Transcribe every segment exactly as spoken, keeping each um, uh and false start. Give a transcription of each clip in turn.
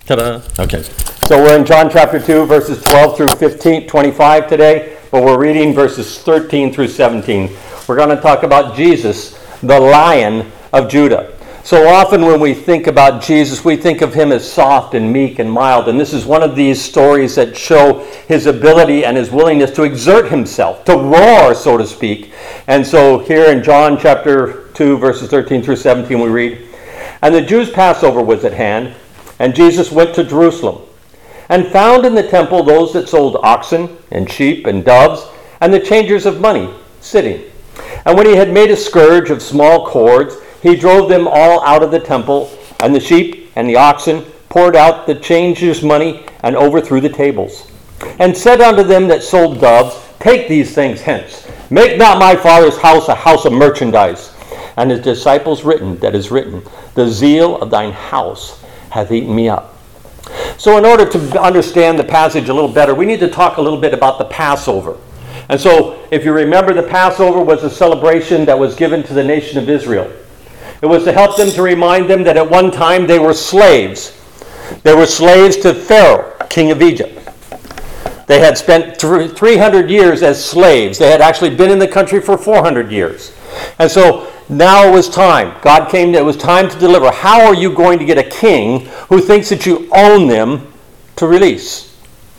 Ta-da. Okay. So we're in John chapter two, verses twelve through fifteen, twenty-five today, but we're reading verses thirteen through seventeen. We're going to talk about Jesus, the Lion of Judah. So often when we think about Jesus, we think of him as soft and meek and mild, and this is one of these stories that show his ability and his willingness to exert himself, to roar, so to speak. And so here in John chapter two, verses thirteen through seventeen, we read, "And the Jews' Passover was at hand, and Jesus went to Jerusalem, and found in the temple those that sold oxen and sheep and doves, and the changers of money, sitting. And when he had made a scourge of small cords, he drove them all out of the temple, and the sheep and the oxen poured out the changers' money, and overthrew the tables. And said unto them that sold doves, Take these things hence. Make not my Father's house a house of merchandise. And his disciples written, that is written, The zeal of thine house hath eaten me up." So in order to understand the passage a little better, we need to talk a little bit about the Passover. And so if you remember, the Passover was a celebration that was given to the nation of Israel. It was to help them, to remind them that at one time they were slaves. They were slaves to Pharaoh, king of Egypt. They had spent three hundred years as slaves. They had actually been in the country for four hundred years. And so now it was time. God came, it was time to deliver. How are you going to get a king who thinks that you own them to release?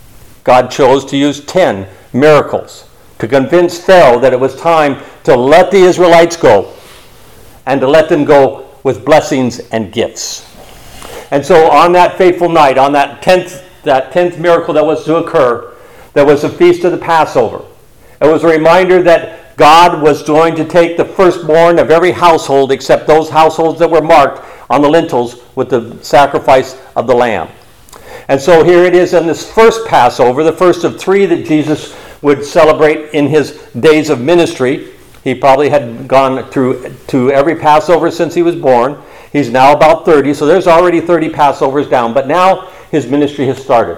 God chose to use ten miracles to convince Pharaoh that it was time to let the Israelites go, and to let them go with blessings and gifts. And so on that fateful night, on that tenth, that tenth miracle that was to occur, there was a feast of the Passover. It was a reminder that God was going to take the firstborn of every household except those households that were marked on the lintels with the sacrifice of the lamb. And so here it is in this first Passover, the first of three that Jesus would celebrate in his days of ministry. He probably had gone through to every Passover since he was born. He's now about thirty, so there's already thirty Passovers down. But now his ministry has started.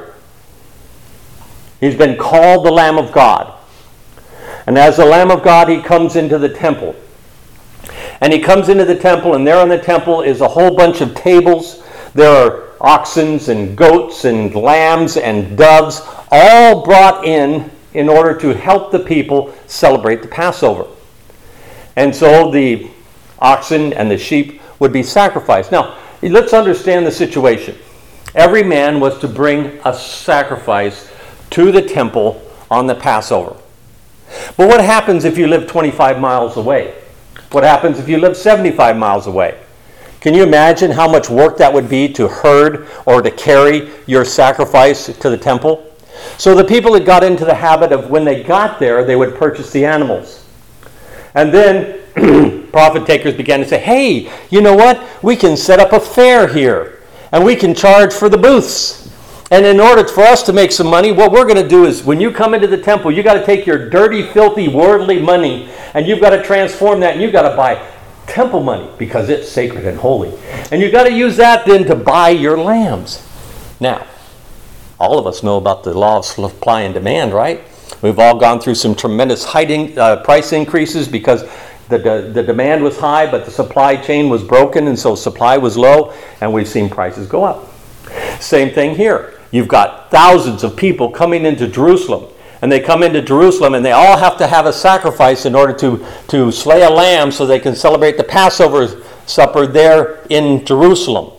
He's been called the Lamb of God. And as the Lamb of God, he comes into the temple. And he comes into the temple, and there in the temple is a whole bunch of tables. There are oxen and goats and lambs and doves, all brought in in order to help the people celebrate the Passover. And so the oxen and the sheep would be sacrificed. Now, let's understand the situation. Every man was to bring a sacrifice to the temple on the Passover. But what happens if you live twenty-five miles away? What happens if you live seventy-five miles away? Can you imagine how much work that would be to herd or to carry your sacrifice to the temple? So the people had got into the habit of, when they got there, they would purchase the animals. And then profit takers began to say, hey, you know what? We can set up a fair here, and we can charge for the booths. And in order for us to make some money, what we're going to do is, when you come into the temple, you got to take your dirty, filthy, worldly money, and you've got to transform that, and you've got to buy temple money, because it's sacred and holy. And you've got to use that then to buy your lambs. Now, all of us know about the law of supply and demand, right? We've all gone through some tremendous hiding, uh, price increases because the, the, the demand was high, but the supply chain was broken, and so supply was low, and we've seen prices go up. Same thing here. You've got thousands of people coming into Jerusalem, and they come into Jerusalem, and they all have to have a sacrifice in order to, to slay a lamb so they can celebrate the Passover supper there in Jerusalem.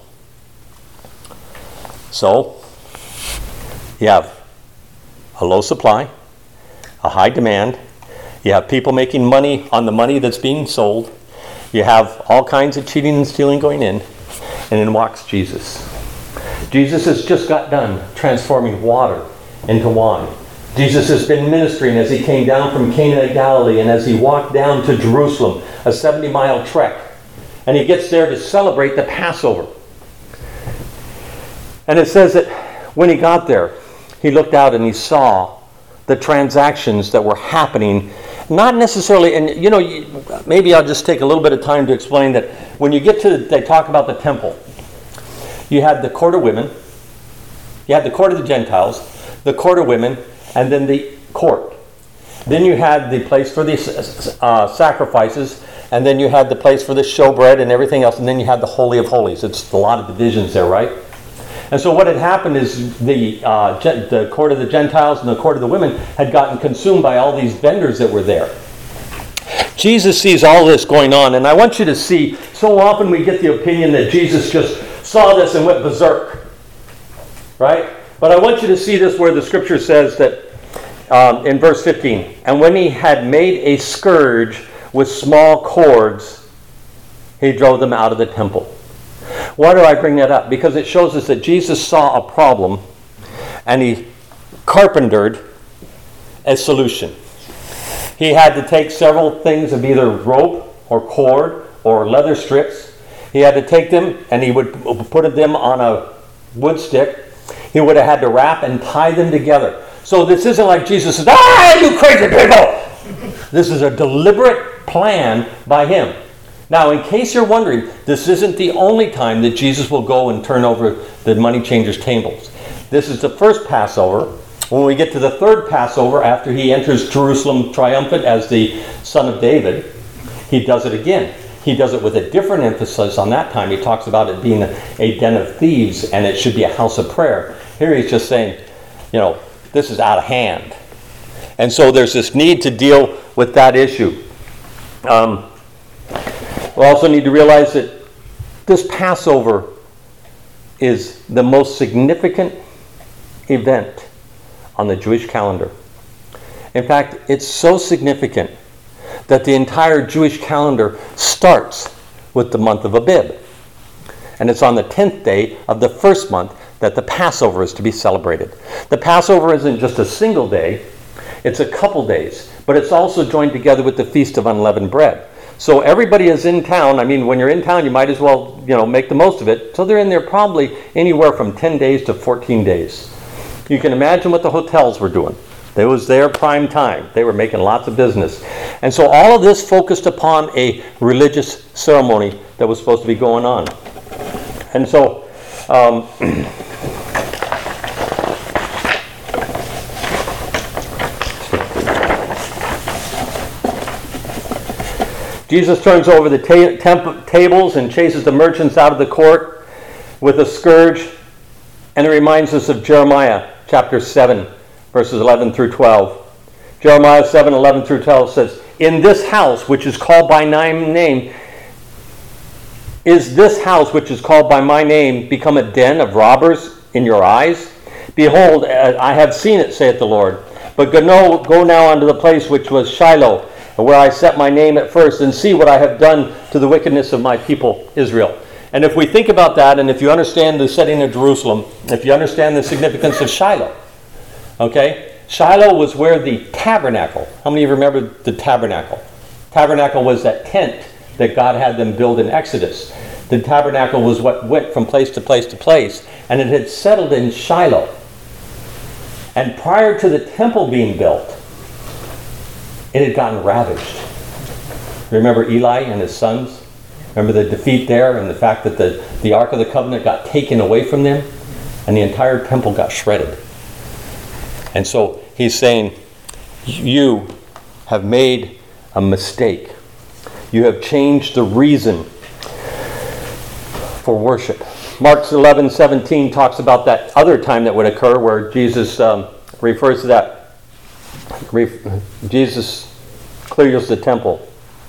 So, you have a low supply, a high demand. You have people making money on the money that's being sold. You have all kinds of cheating and stealing going in. And in walks Jesus. Jesus has just got done transforming water into wine. Jesus has been ministering as he came down from Cana of Galilee, and as he walked down to Jerusalem, a seventy-mile trek. And he gets there to celebrate the Passover. And it says that when he got there, he looked out and he saw the transactions that were happening. Not necessarily, and you know, maybe I'll just take a little bit of time to explain that when you get to, they talk about the temple. You had the court of women, you had the court of the Gentiles, the court of women, and then the court. Then you had the place for the uh, sacrifices, and then you had the place for the showbread and everything else, and then you had the Holy of Holies. It's a lot of divisions there, right? And so what had happened is the, uh, the court of the Gentiles and the court of the women had gotten consumed by all these vendors that were there. Jesus sees all this going on, and I want you to see, so often we get the opinion that Jesus just saw this and went berserk, right? But I want you to see this where the scripture says that um, in verse fifteen, and when he had made a scourge with small cords, he drove them out of the temple. Why do I bring that up? Because it shows us that Jesus saw a problem and he carpentered a solution. He had to take several things of either rope or cord or leather strips. He had to take them and he would put them on a wood stick. He would have had to wrap and tie them together. So this isn't like Jesus says, "Ah, you crazy people!" This is a deliberate plan by him. Now, in case you're wondering, this isn't the only time that Jesus will go and turn over the money changers' tables. This is the first Passover. When we get to the third Passover, after he enters Jerusalem triumphant as the son of David, he does it again. He does it with a different emphasis on that time. He talks about it being a, a den of thieves and it should be a house of prayer. Here he's just saying, you know, this is out of hand. And so there's this need to deal with that issue. Um, we also need to realize that this Passover is the most significant event on the Jewish calendar. In fact, it's so significant that the entire Jewish calendar starts with the month of Abib. And it's on the tenth day of the first month that the Passover is to be celebrated. The Passover isn't just a single day, it's a couple days, but it's also joined together with the Feast of Unleavened Bread. So everybody is in town. I mean, when you're in town, you might as well, you know, make the most of it. So they're in there probably anywhere from ten days to fourteen days. You can imagine what the hotels were doing. It was their prime time. They were making lots of business. And so all of this focused upon a religious ceremony that was supposed to be going on. And so um, Jesus turns over the ta- temp- tables and chases the merchants out of the court with a scourge. And it reminds us of Jeremiah chapter seven, verses eleven through twelve. Jeremiah seven, eleven through twelve says, "In this house, which is called by my name, is this house which is called by my name become a den of robbers in your eyes? Behold, I have seen it, saith the Lord. But go, no, go now unto the place which was Shiloh, where I set my name at first, and see what I have done to the wickedness of my people Israel." And if we think about that, and if you understand the setting of Jerusalem, if you understand the significance of Shiloh, okay? Shiloh was where the tabernacle, how many of you remember the tabernacle? Tabernacle was that tent that God had them build in Exodus. The tabernacle was what went from place to place to place, and it had settled in Shiloh. And prior to the temple being built, it had gotten ravaged. Remember Eli and his sons? Remember the defeat there and the fact that the, the Ark of the Covenant got taken away from them and the entire temple got shredded. And so he's saying, you have made a mistake. You have changed the reason for worship. Mark eleven seventeen talks about that other time that would occur where Jesus um, refers to that. Re- Jesus clears the temple.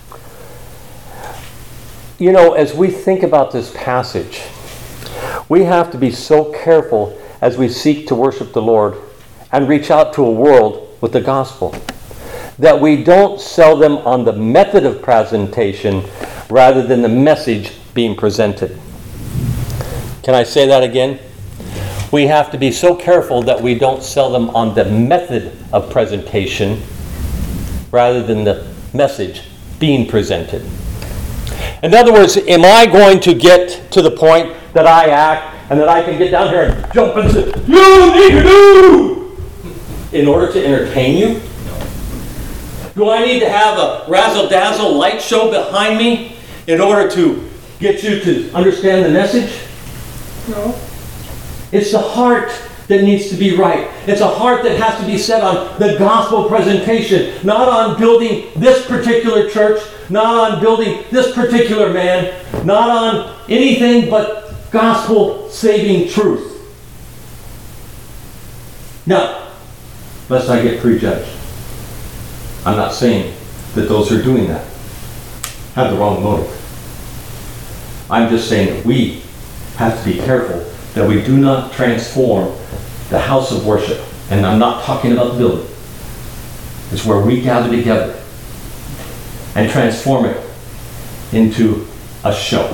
You know, as we think about this passage, we have to be so careful as we seek to worship the Lord and reach out to a world with the gospel, that we don't sell them on the method of presentation rather than the message being presented. Can I say that again? We have to be so careful that we don't sell them on the method of presentation rather than the message being presented. In other words, am I going to get to the point that I act and that I can get down here and jump and say, "You need to do," in order to entertain you? Do I need to have a razzle-dazzle light show behind me in order to get you to understand the message? No. It's the heart that needs to be right. It's a heart that has to be set on the gospel presentation, not on building this particular church, not on building this particular man, not on anything but gospel-saving truth. Now, lest I get prejudged, I'm not saying that those who are doing that have the wrong motive. I'm just saying that we have to be careful that we do not transform the house of worship. And I'm not talking about the building. It's where we gather together and transform it into a show.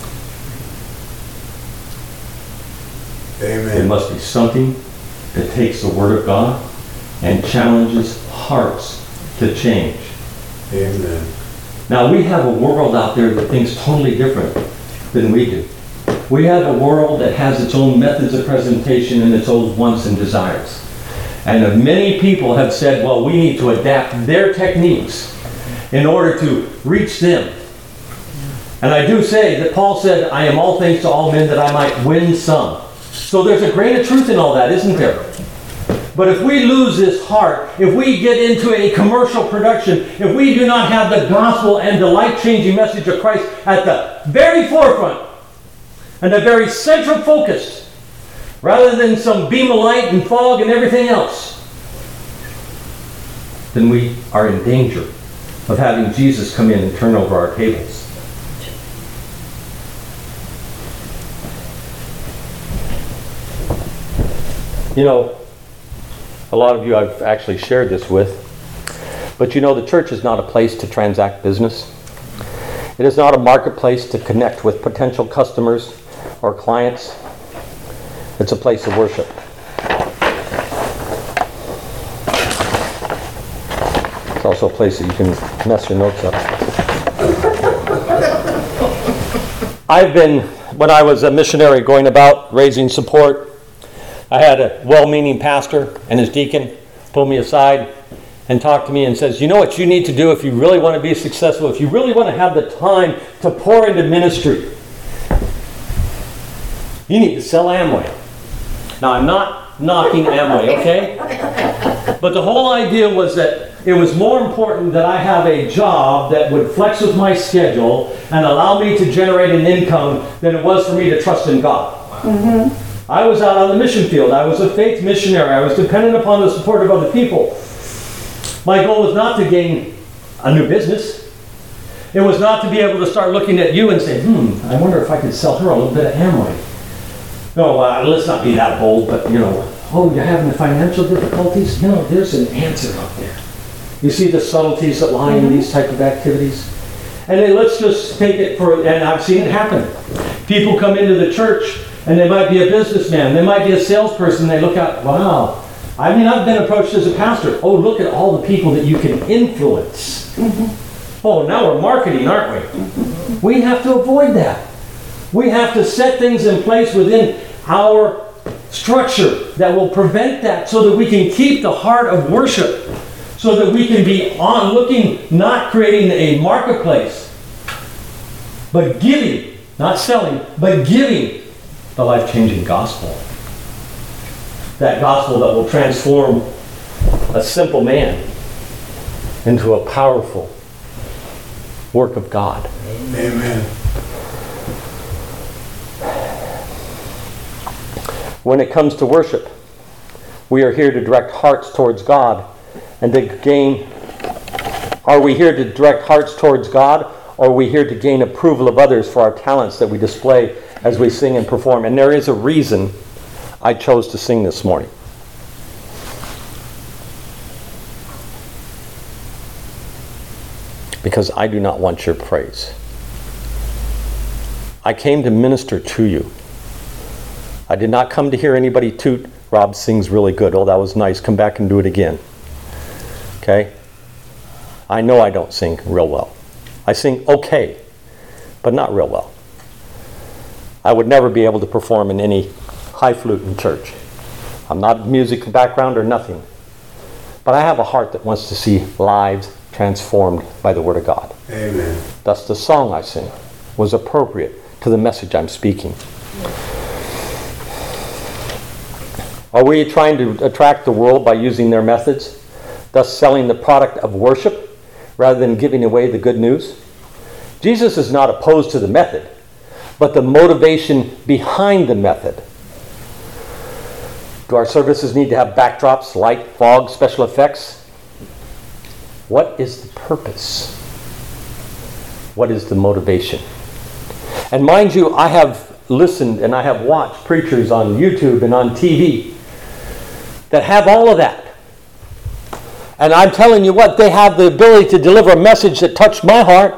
Amen. It must be something that takes the Word of God and challenges hearts to change. Amen. Now, we have a world out there that thinks totally different than we do. We have a world that has its own methods of presentation and its own wants and desires. And many people have said, well, we need to adapt their techniques in order to reach them. And I do say that Paul said, I am all things to all men that I might win some. So there's a grain of truth in all that, isn't there? But if we lose this heart, if we get into a commercial production, if we do not have the gospel and the life-changing message of Christ at the very forefront and the very central focus, rather than some beam of light and fog and everything else, then we are in danger of having Jesus come in and turn over our tables. You know, a lot of you I've actually shared this with, but you know the church is not a place to transact business. It is not a marketplace to connect with potential customers or clients. It's a place of worship. It's also a place that you can mess your notes up. I've been, when I was a missionary going about raising support, I had a well-meaning pastor and his deacon pull me aside and talk to me and says, you know what you need to do if you really want to be successful, if you really want to have the time to pour into ministry, you need to sell Amway. Now, I'm not knocking Amway, okay? But the whole idea was that it was more important that I have a job that would flex with my schedule and allow me to generate an income than it was for me to trust in God. Mm-hmm. I was out on the mission field. I was a faith missionary. I was dependent upon the support of other people. My goal was not to gain a new business. It was not to be able to start looking at you and say, hmm, I wonder if I could sell her a little bit of Amway. No, uh, let's not be that bold, but, you know, oh, you're having the financial difficulties? You know, there's an answer out there. You see the subtleties that lie in these type of activities? And then let's just take it for, and I've seen it happen. People come into the church, and they might be a businessman, they might be a salesperson, they look out, wow. I mean, I've been approached as a pastor. Oh, look at all the people that you can influence. Mm-hmm. Oh, now we're marketing, aren't we? Mm-hmm. We have to avoid that. We have to set things in place within our structure that will prevent that so that we can keep the heart of worship, so that we can be on looking, not creating a marketplace, but giving, not selling, but giving the life-changing gospel. That gospel that will transform a simple man into a powerful work of God. Amen. When it comes to worship, we are here to direct hearts towards God and to gain. Are we here to direct hearts towards God, or are we here to gain approval of others for our talents that we display as we sing and perform? And there is a reason I chose to sing this morning. Because I do not want your praise. I came to minister to you. I did not come to hear anybody toot, Rob sings really good. Oh, that was nice. Come back and do it again. Okay? I know I don't sing real well. I sing okay, but not real well. I would never be able to perform in any high flute in church. I'm not music background or nothing. But I have a heart that wants to see lives transformed by the Word of God. Amen. Thus the song I sing was appropriate to the message I'm speaking. Are we trying to attract the world by using their methods, thus selling the product of worship rather than giving away the good news? Jesus is not opposed to the method, but the motivation behind the method. Do our services need to have backdrops, light, fog, special effects? What is the purpose? What is the motivation? And mind you, I have listened and I have watched preachers on YouTube and on T V that have all of that. And I'm telling you what, they have the ability to deliver a message that touched my heart.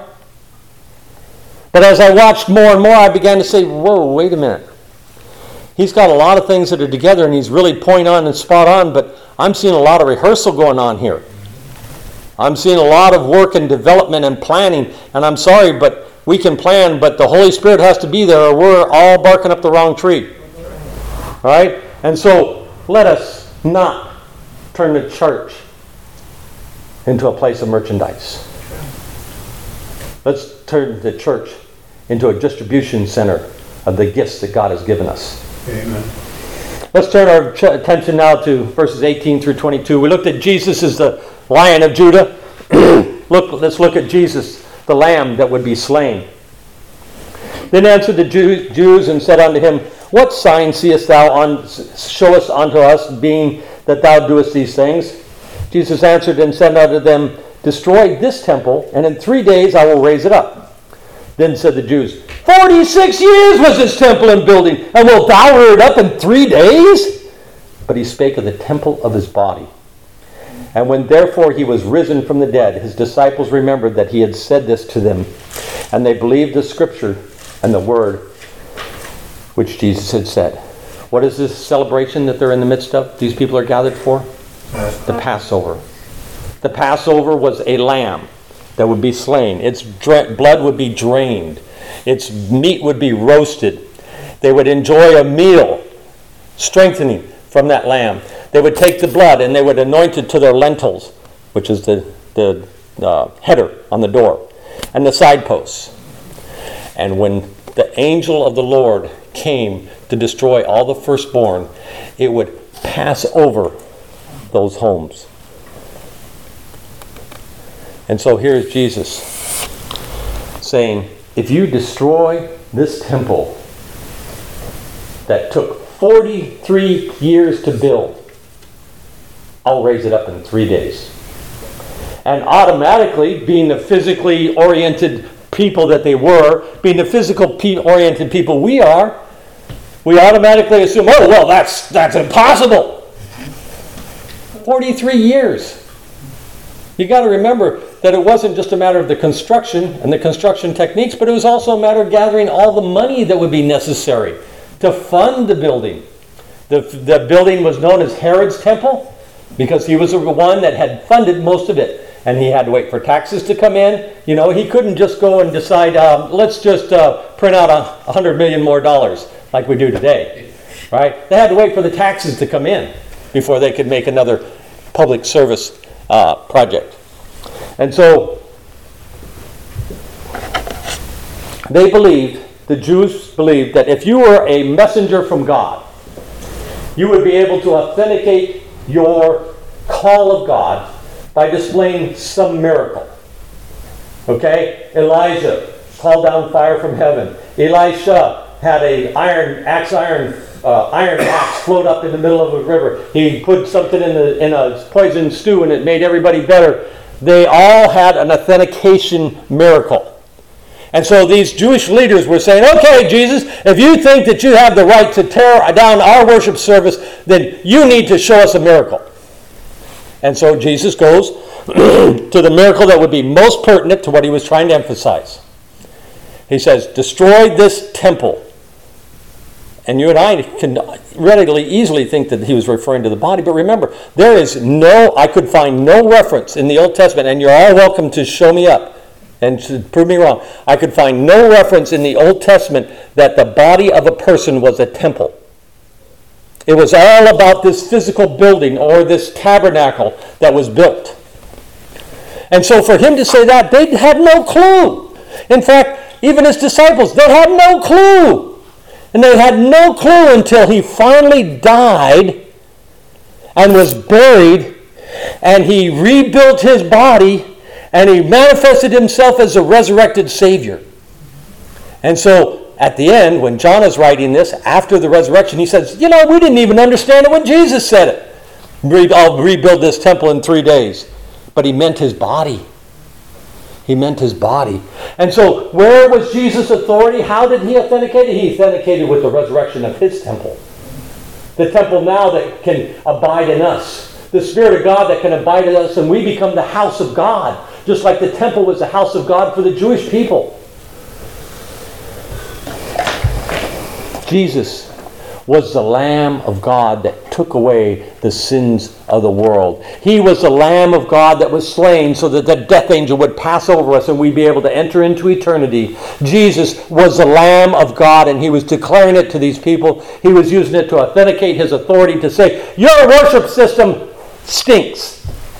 But as I watched more and more, I began to say, whoa, wait a minute. He's got a lot of things that are together and he's really point on and spot on, but I'm seeing a lot of rehearsal going on here. I'm seeing a lot of work and development and planning, and I'm sorry, but we can plan, but the Holy Spirit has to be there or we're all barking up the wrong tree. All right? And so let us not turn the church into a place of merchandise. Let's turn the church into a distribution center of the gifts that God has given us. Amen. Let's turn our ch- attention now to verses eighteen through twenty-two. We looked at Jesus as the Lion of Judah. Look, let's look at Jesus, the Lamb that would be slain. Then answered the Jew- Jews and said unto him, What sign seest thou on, show us unto us, being that thou doest these things? Jesus answered and said unto them, Destroy this temple, and in three days I will raise it up. Then said the Jews, Forty-six years was this temple in building, and wilt thou rear it up in three days? But he spake of the temple of his body. And when therefore he was risen from the dead, his disciples remembered that he had said this to them, and they believed the scripture and the word which Jesus had said. What is this celebration that they're in the midst of? These people are gathered for? The Passover. The Passover was a lamb that would be slain. Its dra- blood would be drained. Its meat would be roasted. They would enjoy a meal, strengthening from that lamb. They would take the blood and they would anoint it to their lentils, which is the, the uh, header on the door, and the side posts. And when the angel of the Lord came to destroy all the firstborn, it would pass over those homes. And so here's Jesus saying, if you destroy this temple that took forty-three years to build, I'll raise it up in three days. And automatically, being the physically oriented people that they were, being the physical oriented people we are, we automatically assume, oh, well, that's that's impossible. forty-three years. You got to remember that it wasn't just a matter of the construction and the construction techniques, but it was also a matter of gathering all the money that would be necessary to fund the building. The, the building was known as Herod's Temple because he was the one that had funded most of it. And he had to wait for taxes to come in. You know, he couldn't just go and decide, um, let's just uh, print out a hundred million more dollars like we do today. Right? They had to wait for the taxes to come in before they could make another public service uh, project. And so they believed, the Jews believed, that if you were a messenger from God, you would be able to authenticate your call of God by displaying some miracle. Okay? Elijah called down fire from heaven. Elisha had a iron axe iron uh, iron axe float up in the middle of a river. He put something in the in a poison stew and it made everybody better. They all had an authentication miracle. And so these Jewish leaders were saying, okay, Jesus, if you think that you have the right to tear down our worship service, then you need to show us a miracle. And so Jesus goes to the miracle that would be most pertinent to what he was trying to emphasize. He says, destroy this temple. And you and I can readily, easily think that he was referring to the body. But remember, there is no, I could find no reference in the Old Testament, and you're all welcome to show me up and to prove me wrong. I could find no reference in the Old Testament that the body of a person was a temple. It was all about this physical building or this tabernacle that was built. And so for him to say that, they had no clue. In fact, even his disciples, they had no clue. And they had no clue until he finally died and was buried, and he rebuilt his body, and he manifested himself as a resurrected Savior. And so at the end, when John is writing this, after the resurrection, he says, you know, we didn't even understand it when Jesus said it. Re- I'll rebuild this temple in three days. But he meant his body. He meant his body. And so, where was Jesus' authority? How did he authenticate it? He authenticated with the resurrection of his temple. The temple now that can abide in us. The Spirit of God that can abide in us, and we become the house of God. Just like the temple was the house of God for the Jewish people. Jesus was the Lamb of God that took away the sins of the world. He was the Lamb of God that was slain so that the death angel would pass over us and we'd be able to enter into eternity. Jesus was the Lamb of God, and he was declaring it to these people. He was using it to authenticate his authority, to say, your worship system stinks.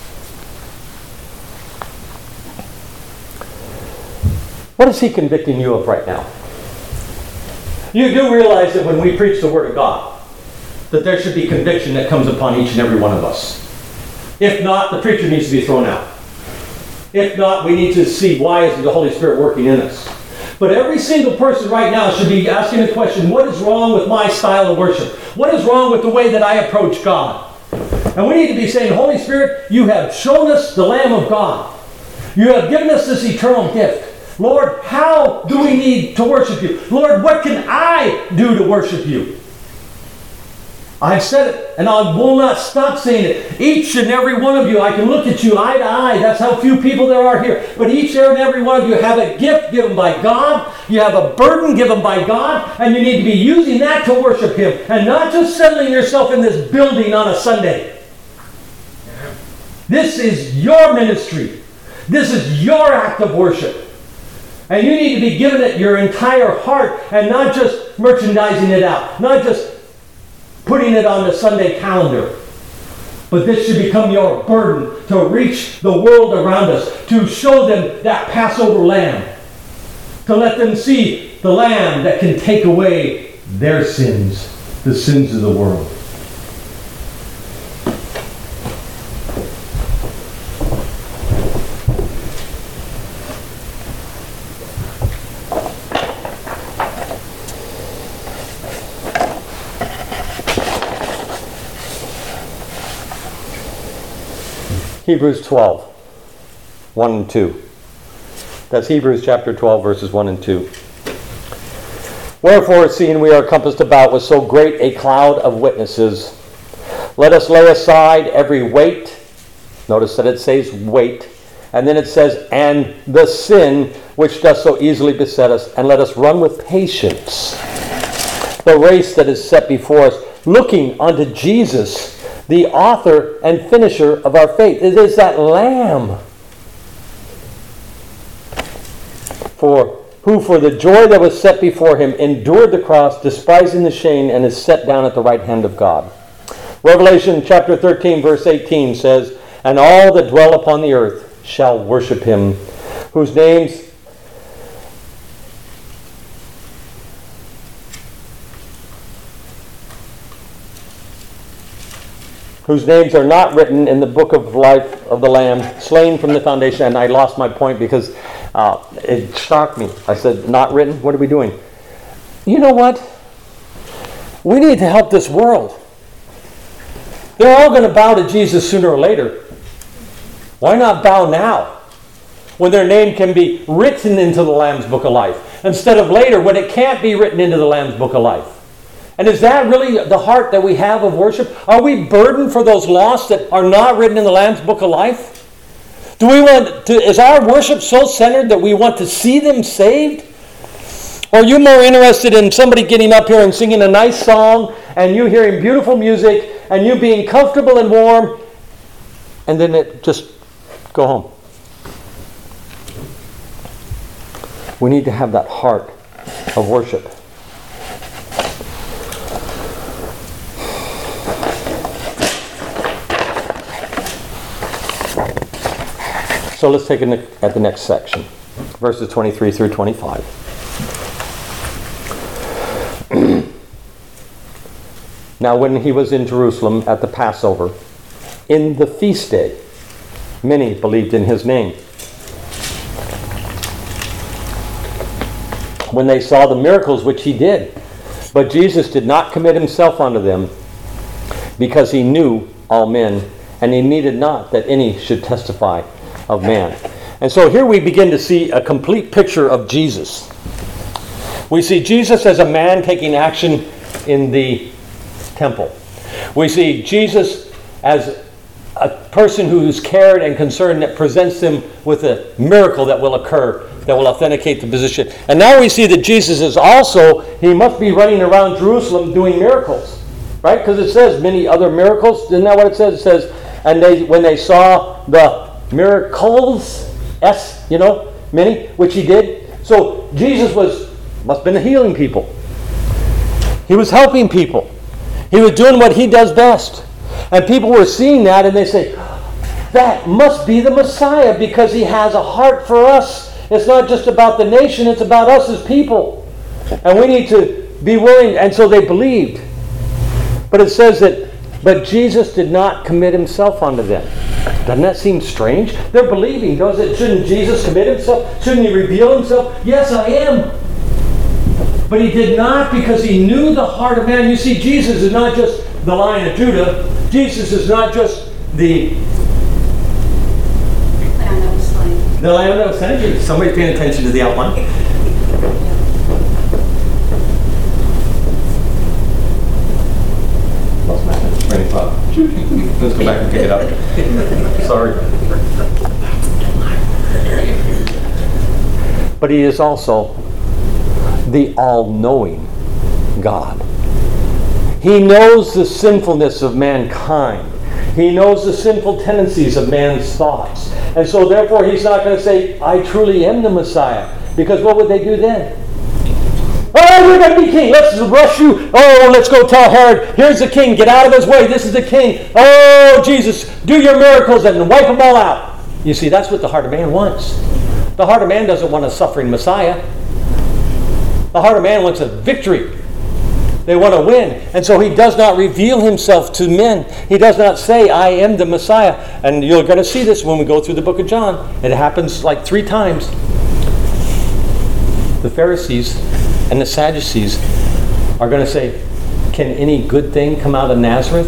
What is he convicting you of right now? You do realize that when we preach the Word of God, that there should be conviction that comes upon each and every one of us. If not, the preacher needs to be thrown out. If not, we need to see why is the Holy Spirit working in us. But every single person right now should be asking the question, what is wrong with my style of worship? What is wrong with the way that I approach God? And we need to be saying, Holy Spirit, you have shown us the Lamb of God. You have given us this eternal gift. Lord, how do we need to worship you? Lord, what can I do to worship you? I've said it, and I will not stop saying it. Each and every one of you, I can look at you eye to eye. That's how few people there are here. But each and every one of you have a gift given by God. You have a burden given by God, and you need to be using that to worship Him, and not just settling yourself in this building on a Sunday. This is your ministry. This is your act of worship. And you need to be giving it your entire heart and not just merchandising it out. Not just putting it on the Sunday calendar. But this should become your burden to reach the world around us. To show them that Passover lamb. To let them see the lamb that can take away their sins. The sins of the world. Hebrews twelve, one and two. That's Hebrews chapter twelve, verses one and two. Wherefore, seeing we are compassed about with so great a cloud of witnesses, let us lay aside every weight. Notice that it says weight. And then it says, and the sin which does so easily beset us, and let us run with patience the race that is set before us, looking unto Jesus, the author and finisher of our faith. It is that Lamb for who for the joy that was set before him endured the cross, despising the shame, and is set down at the right hand of God. Revelation chapter thirteen, verse eighteen says, and all that dwell upon the earth shall worship him, whose names whose names are not written in the book of life of the Lamb, slain from the foundation. And I lost my point because uh, it shocked me. I said, not written? What are we doing? You know what? We need to help this world. They're all going to bow to Jesus sooner or later. Why not bow now, when their name can be written into the Lamb's book of life, instead of later when it can't be written into the Lamb's book of life? And is that really the heart that we have of worship? Are we burdened for those lost that are not written in the Lamb's book of life? Do we want to, is our worship so centered that we want to see them saved? Or are you more interested in somebody getting up here and singing a nice song, and you hearing beautiful music, and you being comfortable and warm, and then it just go home? We need to have that heart of worship. So let's take a look at the next section, verses twenty-three through twenty-five. Now when he was in Jerusalem at the Passover, in the feast day, many believed in his name. when they saw the miracles which he did. But Jesus did not commit himself unto them, because he knew all men, and he needed not that any should testify of man. And so here we begin to see a complete picture of Jesus. We see Jesus as a man taking action in the temple. We see Jesus as a person who's cared and concerned, that presents them with a miracle that will occur, that will authenticate the position. And now we see that Jesus is also, he must be running around Jerusalem doing miracles. Right? Because it says many other miracles. Isn't that what it says? It says, and they when they saw the miracles, S, you know, many, which he did. So Jesus was, must have been healing people. He was helping people. He was doing what he does best. And people were seeing that and they say, that must be the Messiah, because he has a heart for us. It's not just about the nation, it's about us as people. And we need to be willing, and so they believed. But it says that, but Jesus did not commit himself unto them. Doesn't that seem strange? They're believing, does it? Shouldn't Jesus commit himself? Shouldn't he reveal himself? Yes, I am. But he did not, because he knew the heart of man. You see, Jesus is not just the Lion of Judah. Jesus is not just the Lamb that was slain. The Lamb that was slain. Somebody's paying attention to the outline. Rainy cloud. Let's go back and pick it up. Sorry. But he is also the all-knowing God. He knows the sinfulness of mankind. He knows the sinful tendencies of man's thoughts. And so therefore he's not going to say, I truly am the Messiah. Because what would they do then? Oh, you're going to be king. Let's rush you. Oh, let's go tell Herod, here's the king. Get out of his way. This is the king. Oh, Jesus, do your miracles and wipe them all out. You see, that's what the heart of man wants. The heart of man doesn't want a suffering Messiah. The heart of man wants a victory. They want to win. And so he does not reveal himself to men. He does not say, I am the Messiah. And you're going to see this when we go through the book of John. It happens like three times. The Pharisees and the Sadducees are going to say, can any good thing come out of Nazareth?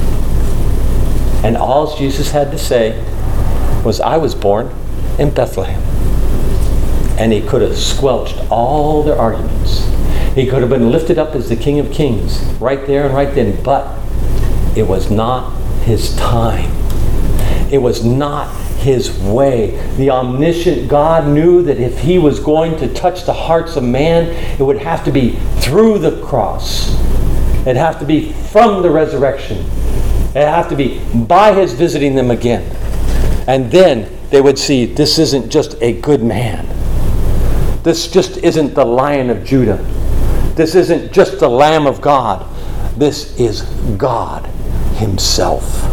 And all Jesus had to say was, I was born in Bethlehem. And he could have squelched all their arguments. He could have been lifted up as the King of Kings right there and right then. But it was not his time. It was not his way. The omniscient God knew that if he was going to touch the hearts of man, it would have to be through the cross. It'd have to be from the resurrection. It'd have to be by his visiting them again. And then they would see, this isn't just a good man. This just isn't the Lion of Judah. This isn't just the Lamb of God. This is God himself.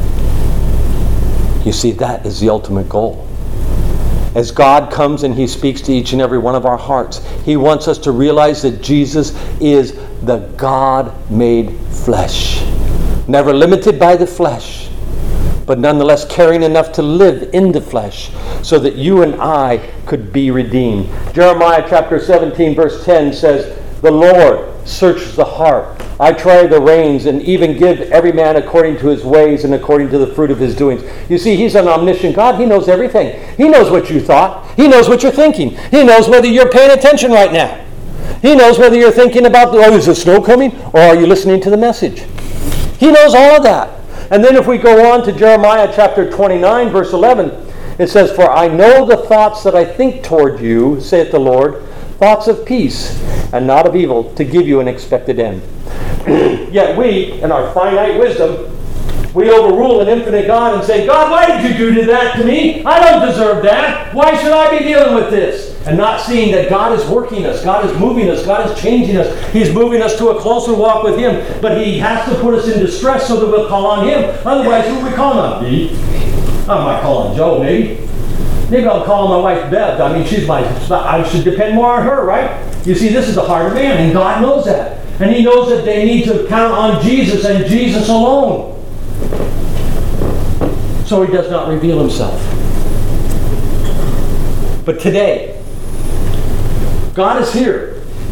You see, that is the ultimate goal. As God comes and he speaks to each and every one of our hearts, he wants us to realize that Jesus is the God made flesh. Never limited by the flesh, but nonetheless caring enough to live in the flesh so that you and I could be redeemed. Jeremiah chapter seventeen verse ten says, the Lord searches the heart. I try the reins and even give every man according to his ways and according to the fruit of his doings. You see, he's an omniscient God. He knows everything. He knows what you thought. He knows what you're thinking. He knows whether you're paying attention right now. He knows whether you're thinking about, oh, is the snow coming? Or are you listening to the message? He knows all of that. And then if we go on to Jeremiah chapter twenty-nine, verse eleven, it says, for I know the thoughts that I think toward you, saith the Lord, thoughts of peace and not of evil, to give you an expected end. Yet we, in our finite wisdom, we overrule an infinite God and say, God, why did you do that to me? I don't deserve that. Why should I be dealing with this? And not seeing that God is working us, God is moving us, God is changing us. He's moving us to a closer walk with him. But he has to put us in distress so that we'll call on him. Otherwise, who are we calling on? Me? I might call on Joe, maybe. Maybe I'll call my wife Bev. I mean, she's my, I should depend more on her, right? You see, this is the heart of man, and God knows that. And he knows that they need to count on Jesus and Jesus alone. So he does not reveal himself. But today, God is here.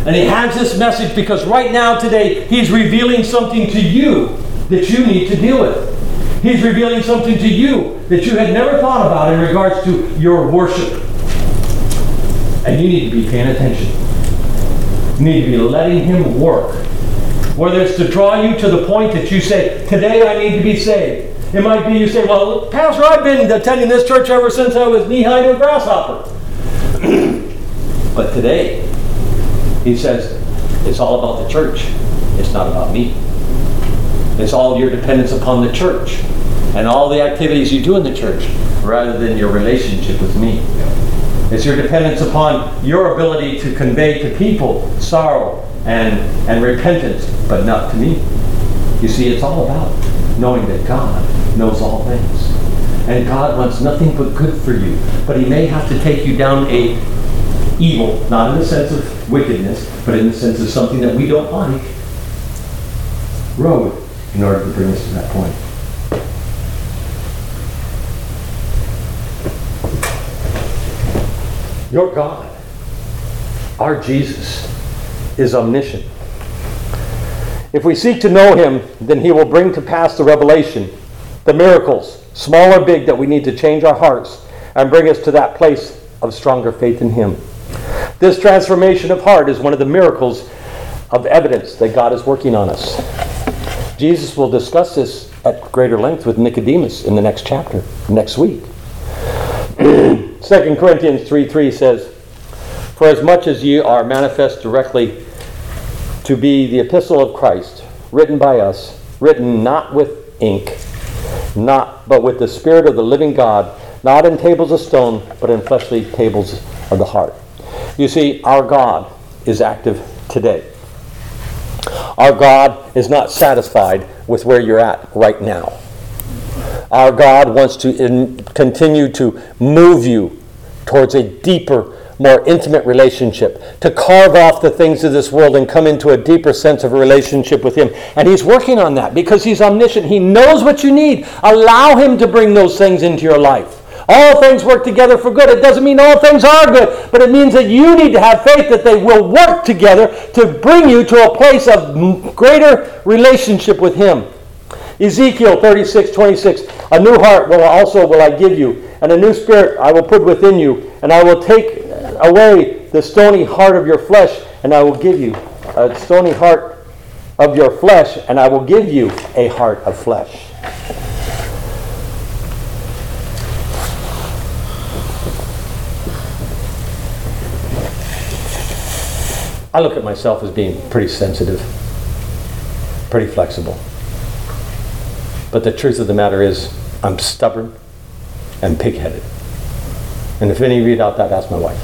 And he has this message because right now, today, he's revealing something to you that you need to deal with. He's revealing something to you that you had never thought about in regards to your worship. And you need to be paying attention. You need to be letting him work. Whether it's to draw you to the point that you say, today I need to be saved. It might be you say, well, Pastor, I've been attending this church ever since I was knee-high to a grasshopper. But today, he says, it's all about the church. It's not about me. It's all your dependence upon the church and all the activities you do in the church rather than your relationship with me. It's your dependence upon your ability to convey to people sorrow and, and repentance, but not to me. You see, it's all about knowing that God knows all things. And God wants nothing but good for you. But he may have to take you down a evil, not in the sense of wickedness, but in the sense of something that we don't like, road in order to bring us to that point. Your God, our Jesus, is omniscient. If we seek to know him, then he will bring to pass the revelation, the miracles, small or big, that we need to change our hearts and bring us to that place of stronger faith in him. This transformation of heart is one of the miracles of evidence that God is working on us. Jesus will discuss this at greater length with Nicodemus in the next chapter, next week. Second Corinthians three three says, for as much as ye are manifest directly to be the epistle of Christ, written by us, written not with ink, not but with the Spirit of the living God, not in tables of stone, but in fleshly tables of the heart. You see, our God is active today. Our God is not satisfied with where you're at right now. Our God wants to in, continue to move you towards a deeper, more intimate relationship, to carve off the things of this world and come into a deeper sense of a relationship with him. And he's working on that because he's omniscient. He knows what you need. Allow him to bring those things into your life. All things work together for good. It doesn't mean all things are good, but it means that you need to have faith that they will work together to bring you to a place of greater relationship with him. Ezekiel thirty-six twenty-six, a new heart will also will I give you, and a new spirit I will put within you, and I will take away the stony heart of your flesh, and I will give you a stony heart of your flesh, and I will give you a heart of flesh. I look at myself as being pretty sensitive, pretty flexible. But the truth of the matter is, I'm stubborn and pig-headed. And if any of you doubt that, ask my wife.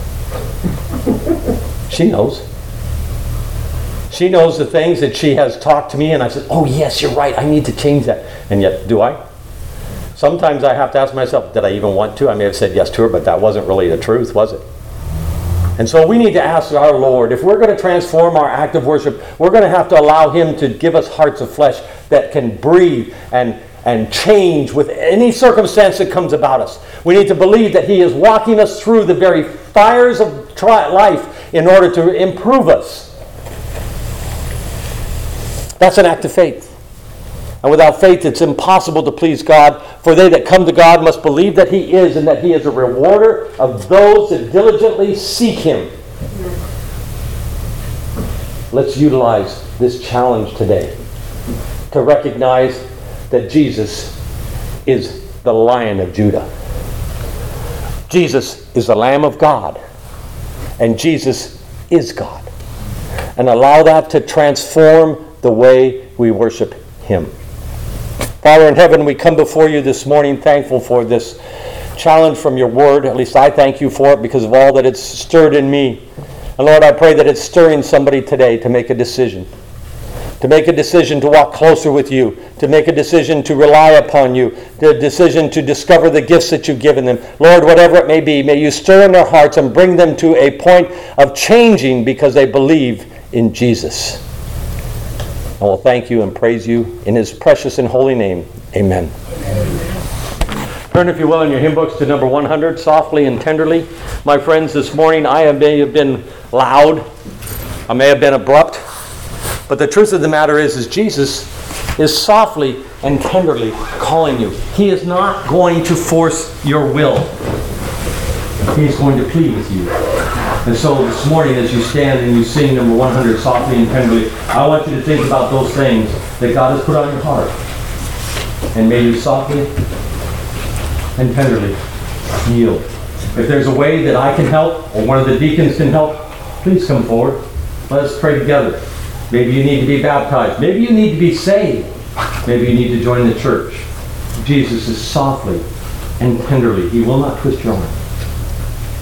She knows. She knows the things that she has talked to me, and I said, oh yes, you're right, I need to change that. And yet, do I? Sometimes I have to ask myself, did I even want to? I may have said yes to her, but that wasn't really the truth, was it? And so we need to ask our Lord, if we're going to transform our act of worship, we're going to have to allow him to give us hearts of flesh that can breathe and, and change with any circumstance that comes about us. We need to believe that he is walking us through the very fires of tri- life in order to improve us. That's an act of faith. And without faith, it's impossible to please God. For they that come to God must believe that he is, and that he is a rewarder of those that diligently seek him. Let's utilize this challenge today to recognize that Jesus is the Lion of Judah. Jesus is the Lamb of God. And Jesus is God. And allow that to transform the way we worship him. Father in heaven, we come before you this morning thankful for this challenge from your word. At least I thank you for it because of all that it's stirred in me. And Lord, I pray that it's stirring somebody today to make a decision. To make a decision to walk closer with you. To make a decision to rely upon you. The decision to discover the gifts that you've given them. Lord, whatever it may be, may you stir in their hearts and bring them to a point of changing because they believe in Jesus. And we'll thank you and praise you in his precious and holy name. Amen. Amen. Turn, if you will, in your hymn books to number one hundred, Softly and Tenderly. My friends, this morning I have may have been loud. I may have been abrupt, but the truth of the matter is, is Jesus is softly and tenderly calling you. He is not going to force your will. He's going to plead with you. And so this morning, as you stand and you sing number one hundred, softly and tenderly, I want you to think about those things that God has put on your heart. And may you softly and tenderly yield. If there's a way that I can help, or one of the deacons can help, please come forward. Let us pray together. Maybe you need to be baptized. Maybe you need to be saved. Maybe you need to join the church. Jesus is softly and tenderly. He will not twist your arm.